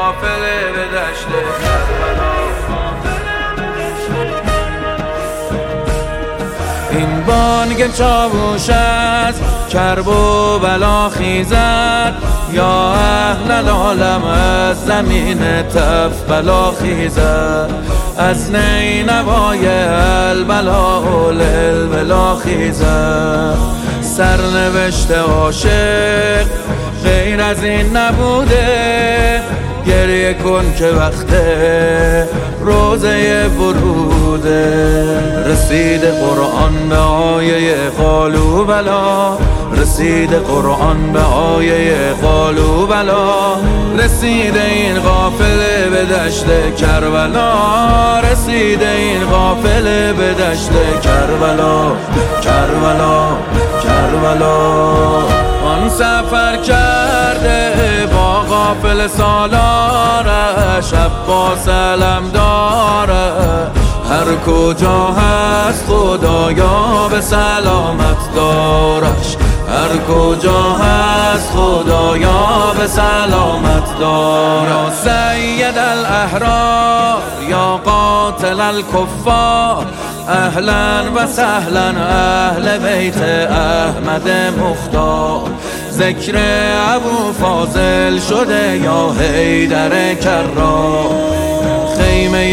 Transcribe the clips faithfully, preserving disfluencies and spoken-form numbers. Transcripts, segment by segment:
قافله به دشت کربلا. این بانگ چاووش از کرب و بلا خیزد، یا اهل العالم از زمین تف بلا خیزد. از نینوای البلا و للبلا خیزد. سرنوشت عاشق غیر از این نبوده، گریه کن که وقت روزه وروده. رسید قرآن به آیه قالوا بلا، رسید قرآن به آیه قالوا بلا. رسید این قافله به دشت کربلا، رسید این قافله به دشت کربلا. کربلا کربلا. آن سفر کرده با قافله سالارش، عباس علمدارش. هر کجا هست خدایا به سلامت دارش، هر کجا هست خدایا به سلامت دارش. سید الاحرار یا قاتل الکفار، اهلا و سهلا اهل بیت احمد مختار. ذکر ابو فاضل شده یا حیدر کرار. خیمه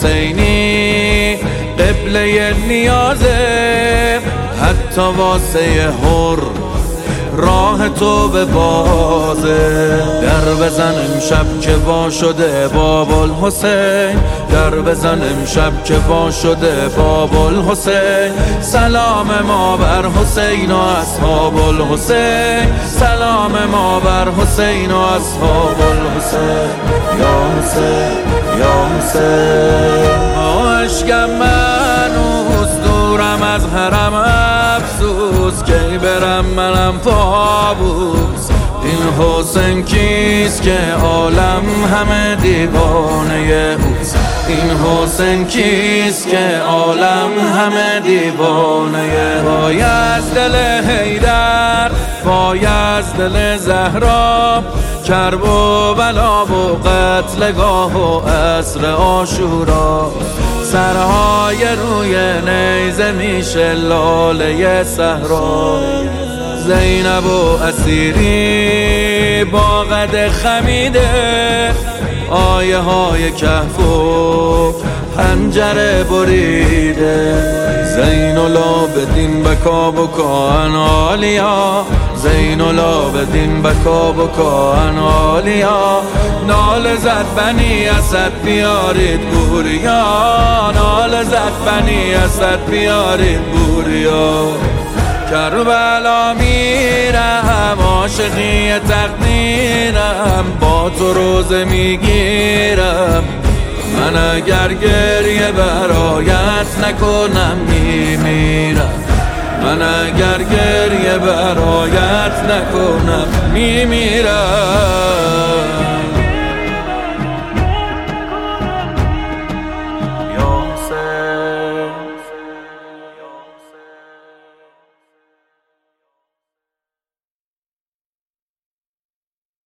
حسینی قبله نیازه، حتی واسه حر راه تو به بازه. در بزن امشب که وا شده باب الحسین، در بزن امشب که وا شده باب الحسین. سلام ما بر حسین و اصحاب الحسین، سلام ما بر حسین و اصحاب الحسین. یا حسین یا حسین. عشقم منوز دورم از حرم افسوس، کی برم منم پابوس. این حسین کیست که عالم همه دیوانه اوست، این حسین کیست که عالم همه دیوانه. وای از دل حیدر، وای از دل زهرا، کرب و بلا و قتلگاه و عصر عاشورا. سرهای روی نیزه میشه لاله صحرا. زینب و اسیری با قد خمیده، آیه های کهف و حنجره بریده. زین العابدین بکا بکا انالیا، زین العابدین بکا بکا انالیا. نال زد بنی اسد بیارید بوریا، نال زد بنی اسد بیارید بوریا. کربلا میرم عاشقی تقدیرم، با تو روزه میگیرم. من اگر گریه برایت نکنم میمیرم، من اگر گریه برایت نکنم میمیرم.